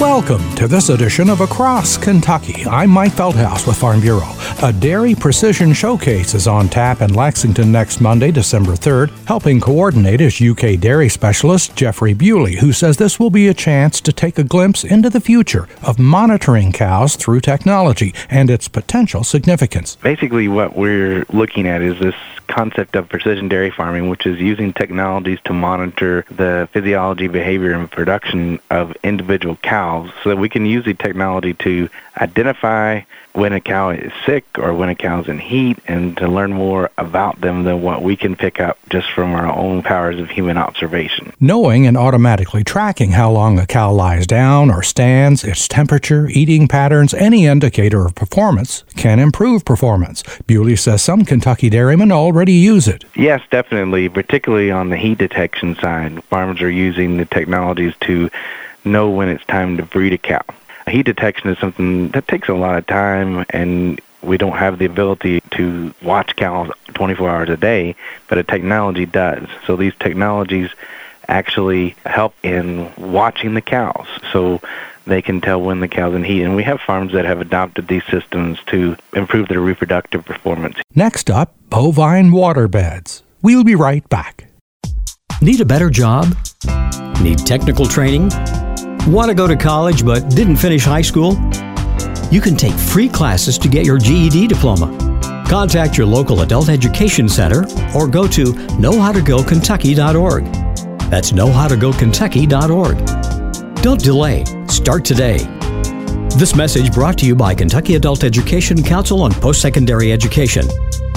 Welcome to this edition of Across Kentucky. I'm Mike Feldhaus with Farm Bureau. A Dairy Precision Showcase is on tap in Lexington next Monday, December 3rd. Helping coordinate is UK dairy specialist Jeffrey Bewley, who says this will be a chance to take a glimpse into the future of monitoring cows through technology and its potential significance. Basically, what we're looking at is this concept of precision dairy farming, which is using technologies to monitor the physiology, behavior, and production of individual cows so that we can use the technology to identify when a cow is sick or when a cow's in heat and to learn more about them than what we can pick up just from our own powers of human observation. Knowing and automatically tracking how long a cow lies down or stands, its temperature, eating patterns, any indicator of performance can improve performance. Bewley says some Kentucky dairymen already use it. Yes, definitely, particularly on the heat detection side. Farmers are using the technologies to know when it's time to breed a cow. Heat detection is something that takes a lot of time, and we don't have the ability to watch cows 24 hours a day, but a technology does. So these technologies actually help in watching the cows so they can tell when the cow's in heat. And we have farms that have adopted these systems to improve their reproductive performance. Next up, bovine water beds. We'll be right back. Need a better job? Need technical training? Want to go to college but didn't finish high school? You can take free classes to get your GED diploma. Contact your local adult education center or go to knowhowtogokentucky.org. That's knowhowtogokentucky.org. Don't delay. Start today. This message brought to you by Kentucky Adult Education Council on Post-Secondary Education.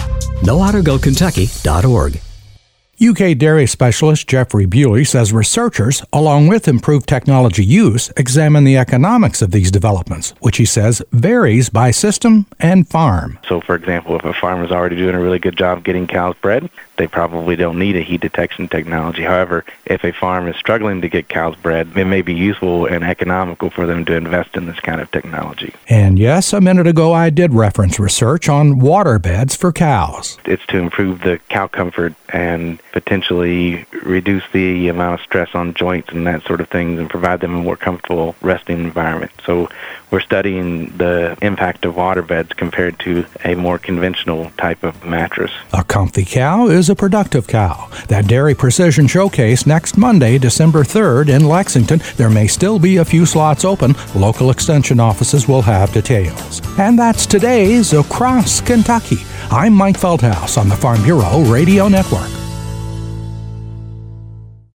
knowhowtogokentucky.org. UK dairy specialist Jeffrey Bewley says researchers, along with improved technology use, examine the economics of these developments, which he says varies by system and farm. So, for example, if a farmer is already doing a really good job getting cows bred, they probably don't need a heat detection technology. However, if a farm is struggling to get cows bred, it may be useful and economical for them to invest in this kind of technology. And yes, a minute ago I did reference research on water beds for cows. It's to improve the cow comfort and potentially reduce the amount of stress on joints and that sort of things and provide them a more comfortable resting environment. So we're studying the impact of water beds compared to a more conventional type of mattress. A comfy cow is a productive cow. That Dairy Precision Showcase next Monday, December 3rd in Lexington. There may still be a few slots open. Local extension offices will have details. And that's today's Across Kentucky. I'm Mike Feldhaus on the Farm Bureau Radio Network.